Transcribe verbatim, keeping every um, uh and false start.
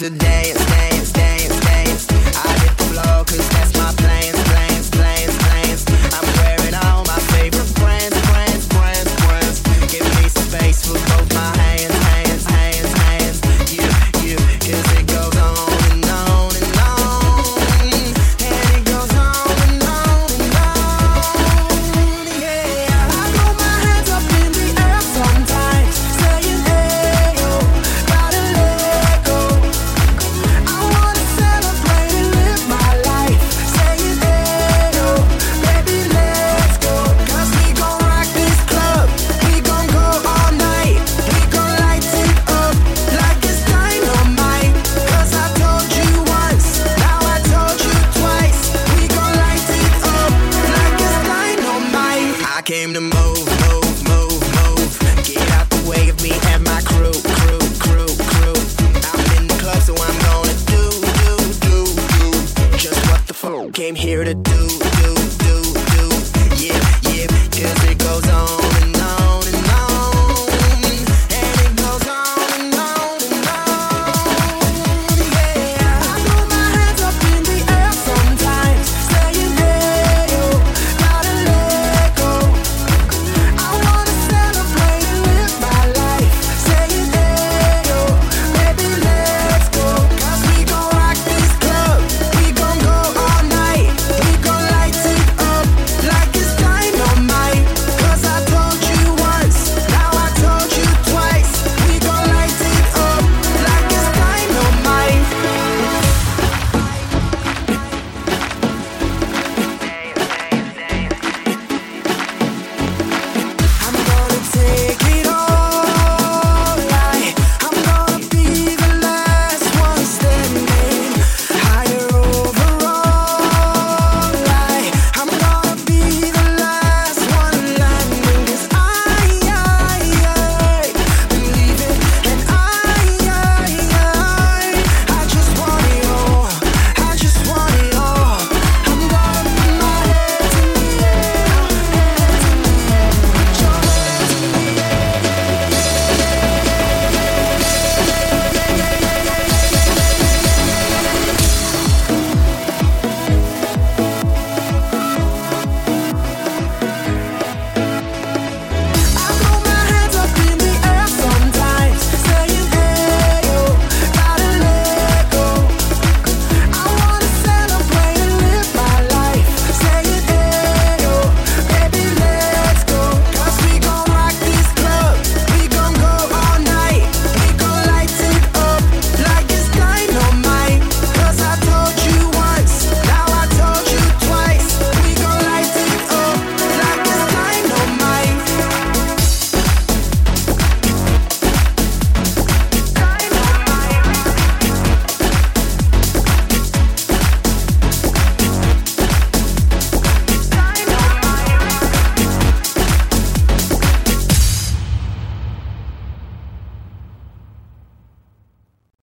to dance, dance, dance, dance. I hit the floor cause that's my plans, plans, plans, plans. I'm wearing all my favorite brands, brands, brands, brands. Give me some space for both my hands, hands, hands, hands. You, you, cause it goes on and on and on. And it goes on and on and on. Yeah, I throw my hands up in the air sometimes, saying hey yo, gotta let go. I wanna celebrate and live my life, saying hey yo, baby let's go. Cause we gon' rock this club, we gon' go all night, we gon' light it up like it's dynamite. Cause I told you once, now I told you twice, we gon' light it up like it's dynamite. I came to move, move, move, move. Get out the way of me and my crew, crew, crew, crew. I'm in the club, so I'm gonna do, do, do, do just what the fuck came here to do.